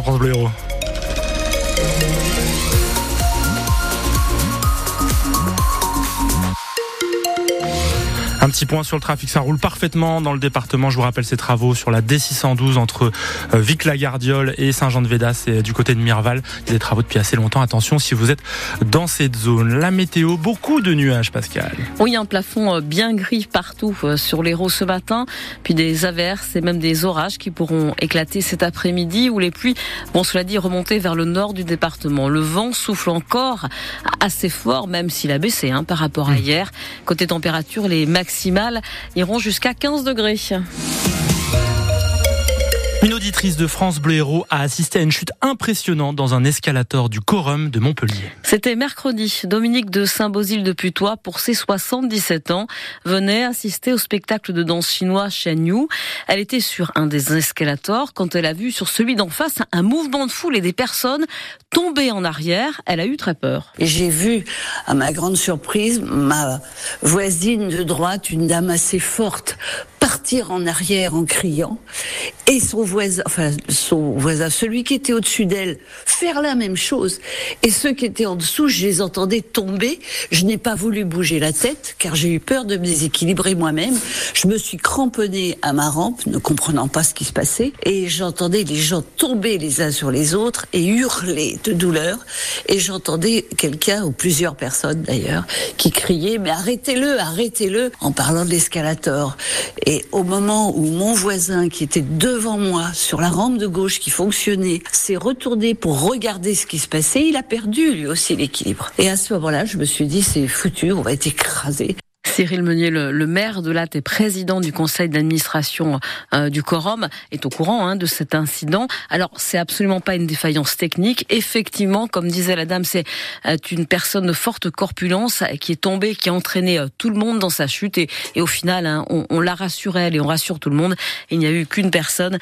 France Bleu Héros. Un petit point sur le trafic, ça roule parfaitement dans le département. Je vous rappelle ces travaux sur la D612 entre Vic-la-Gardiole et Saint-Jean-de-Védas et du côté de Mirval. Il y a des travaux depuis assez longtemps. Attention si vous êtes dans cette zone. La météo, beaucoup de nuages, Pascal. Oui, un plafond bien gris partout sur l'Hérault ce matin. Puis des averses et même des orages qui pourront éclater cet après-midi où les pluies vont, cela dit, remonter vers le nord du département. Le vent souffle encore assez fort, même s'il a baissé par rapport à hier. Côté température, les maximales iront jusqu'à 15 degrés. Une auditrice de France Bleu Héros a assisté à une chute impressionnante dans un escalator du Quorum de Montpellier. C'était mercredi. Dominique de Saint-Bosile-de-Putois, pour ses 77 ans, venait assister au spectacle de danse chinois Shen Yu. Elle était sur un des escalators quand elle a vu sur celui d'en face un mouvement de foule et des personnes tomber en arrière. Elle a eu très peur. Et j'ai vu, à ma grande surprise, ma voisine de droite, une dame assez forte, partir en arrière en criant, et son voisin, celui qui était au-dessus d'elle, faire la même chose. Et ceux qui étaient en dessous, je les entendais tomber. Je n'ai pas voulu bouger la tête, car j'ai eu peur de me déséquilibrer moi-même. Je me suis cramponnée à ma rampe, ne comprenant pas ce qui se passait, et j'entendais les gens tomber les uns sur les autres et hurler de douleur. Et j'entendais quelqu'un, ou plusieurs personnes d'ailleurs, qui criaient « Mais arrêtez-le, arrêtez-le !» en parlant de l'escalator. Et au moment où mon voisin, qui était devant moi, sur la rampe de gauche qui fonctionnait, s'est retourné pour regarder ce qui se passait, il a perdu lui aussi l'équilibre. Et à ce moment-là, je me suis dit, c'est foutu, on va être écrasé. Cyril Meunier, le maire de Latte et président du conseil d'administration du Quorum, est au courant de cet incident. Alors, c'est absolument pas une défaillance technique. Effectivement, comme disait la dame, c'est une personne de forte corpulence qui est tombée, qui a entraîné tout le monde dans sa chute. Et au final, on la rassure elle et on rassure tout le monde. Il n'y a eu qu'une personne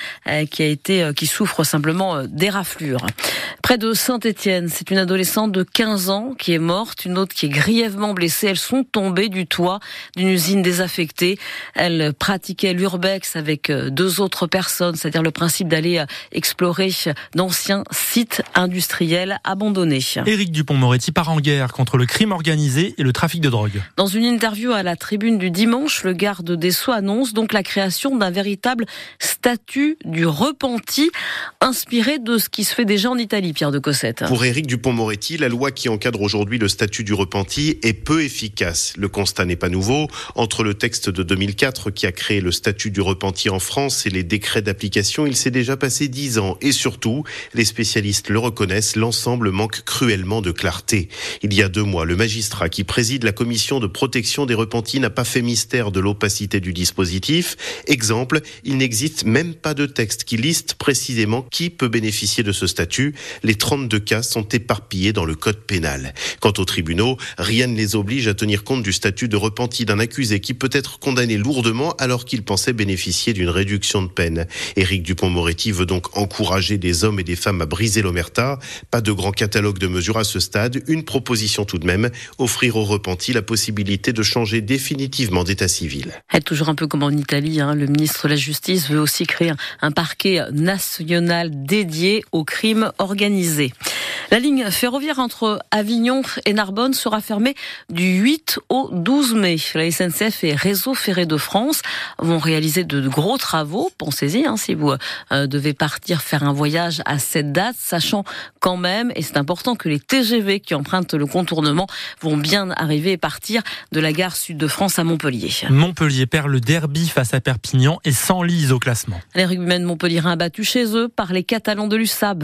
qui souffre simplement d'éraflure. Près de Saint-Étienne, c'est une adolescente de 15 ans qui est morte, une autre qui est grièvement blessée. Elles sont tombées du toit d'une usine désaffectée. Elle pratiquait l'urbex avec 2 autres personnes, c'est-à-dire le principe d'aller explorer d'anciens sites industriels abandonnés. Éric Dupond-Moretti part en guerre contre le crime organisé et le trafic de drogue. Dans une interview à la Tribune du dimanche, le garde des Sceaux annonce donc la création d'un véritable statut du repenti, inspiré de ce qui se fait déjà en Italie, Pierre de Cossette. Pour Éric Dupond-Moretti, la loi qui encadre aujourd'hui le statut du repenti est peu efficace. Le constat n'est pas nouveau. Entre le texte de 2004 qui a créé le statut du repenti en France et les décrets d'application, il s'est déjà passé 10 ans. Et surtout, les spécialistes le reconnaissent, l'ensemble manque cruellement de clarté. Il y a 2 mois, le magistrat qui préside la commission de protection des repentis n'a pas fait mystère de l'opacité du dispositif. Exemple, il n'existe même pas de texte qui liste précisément qui peut bénéficier de ce statut. Les 32 cas sont éparpillés dans le code pénal. Quant aux tribunaux, rien ne les oblige à tenir compte du statut de repenti d'un accusé qui peut être condamné lourdement alors qu'il pensait bénéficier d'une réduction de peine. Éric Dupond-Moretti veut donc encourager des hommes et des femmes à briser l'omerta. Pas de grand catalogue de mesures à ce stade. Une proposition tout de même, offrir aux repentis la possibilité de changer définitivement d'état civil. Toujours un peu comme en Italie, le ministre de la Justice veut aussi créer un parquet national dédié aux crimes organisés. La ligne ferroviaire entre Avignon et Narbonne sera fermée du 8 au 12 mai. La SNCF et Réseau Ferré de France vont réaliser de gros travaux. Pensez-y, si vous devez partir faire un voyage à cette date, sachant quand même, et c'est important, que les TGV qui empruntent le contournement vont bien arriver et partir de la gare Sud de France à Montpellier. Montpellier perd le derby face à Perpignan et s'enlise au classement. Les rugbymen montpelliérains battus chez eux par les Catalans de l'USAP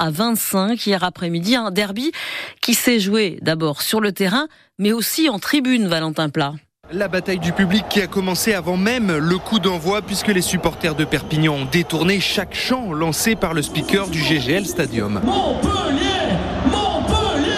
20-25 hier après-midi. Un derby qui s'est joué d'abord sur le terrain, mais aussi en tribune, Valentin Plat. La bataille du public qui a commencé avant même le coup d'envoi, puisque les supporters de Perpignan ont détourné chaque chant lancé par le speaker du GGL Stadium. Montpellier, Montpellier.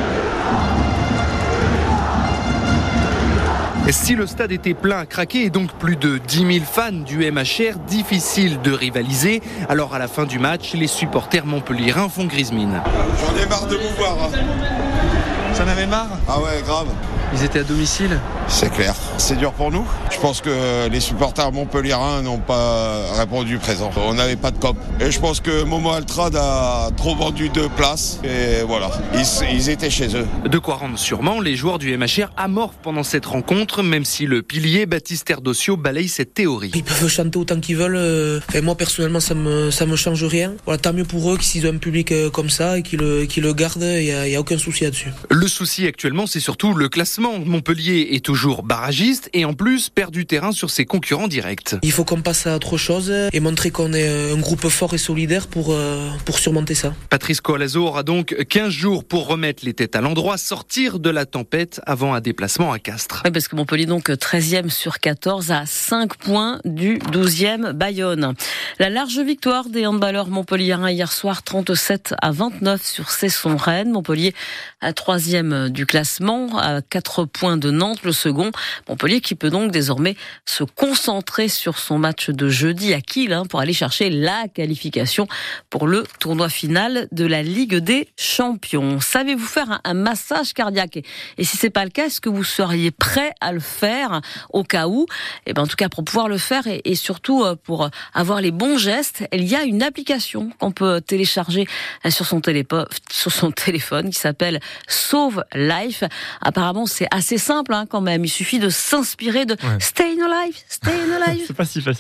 Si le stade était plein à craquer et donc plus de 10 000 fans du MHR, difficile de rivaliser. Alors à la fin du match, les supporters montpelliérains font grise mine. J'en ai marre de vous voir. Ça en avait marre ? Ah ouais, grave. Ils étaient à domicile ? C'est clair. C'est dur pour nous. Je pense que les supporters montpelliérains n'ont pas répondu présent. On n'avait pas de cop. Et je pense que Momo Altrad a trop vendu de places. Et voilà, ils étaient chez eux. De quoi rendre sûrement les joueurs du MHR amorphes pendant cette rencontre, même si le pilier Baptiste Erdocio balaye cette théorie. Ils peuvent chanter autant qu'ils veulent. Moi personnellement, ça me change rien. Voilà, tant mieux pour eux qu'ils ont un public comme ça et qu'ils le gardent. Il y a aucun souci là-dessus. Le souci actuellement, c'est surtout le classement. Montpellier est toujours barragiste et en plus perd du terrain sur ses concurrents directs. Il faut qu'on passe à autre chose et montrer qu'on est un groupe fort et solidaire pour surmonter ça. Patrice Coalazo aura donc 15 jours pour remettre les têtes à l'endroit, sortir de la tempête avant un déplacement à Castres. Oui, parce que Montpellier donc 13e sur 14 à 5 points du 12e Bayonne. La large victoire des handballeurs montpelliérains hier soir 37-29 sur Cesson-Rennes. Montpellier à 3e du classement à 4 points de Nantes, le second. Montpellier qui peut donc désormais se concentrer sur son match de jeudi à Kiel pour aller chercher la qualification pour le tournoi final de la Ligue des Champions. Savez-vous faire un massage cardiaque? Et si c'est pas le cas, est-ce que vous seriez prêt à le faire au cas où? En tout cas, pour pouvoir le faire et surtout pour avoir les bons gestes, il y a une application qu'on peut télécharger sur son téléphone qui s'appelle Sauve Life. Apparemment, c'est assez simple quand même. Il suffit de s'inspirer de Stay in Alive, Stay in Alive. C'est pas si facile.